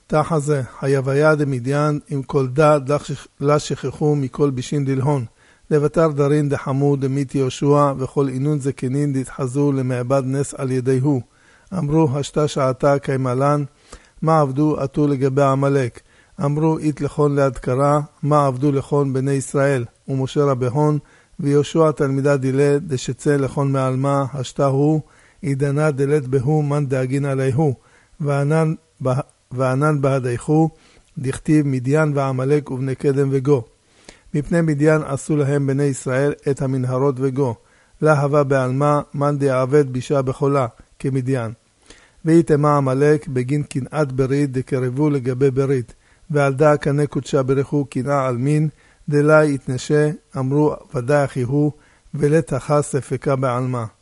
תחזה, היוויה דמדיין, עם כל דעת לה שכחו מכל בישין דלהון. לבטר דרין דחמו דמית יהושע, וכל אינון זקנין דתחזו למעבד נס על ידי הוא. אמרו, השתה שעתה כימלן, מה עבדו עתו לגבי עמלק? אמרו, אית לכון ליד קרא, מה עבדו לכון בני ישראל? ומשה רבהון, ויהושע תלמידה דילה, דשצא לכון מעלמה, השתה הוא, עידנה דלת בהו, מן דאגין עליהו, וענן בהדייכו, דכתיב מדיין ועמלק ובני קדם וגו. מפני מדיין עשו להם בני ישראל את המנהרות וגו. לה הווה בעלמה, מן דעבד בישה בחולה, כמדיין. ויתמה עמלק בגין קנאת ברית דקרבו לגבי ברית. ועל דא קנה קודשה ברכו קנאה על מין, דלה יתנשה, אמרו ודאי אחי הוא, ולתחה ספקה בעלמה.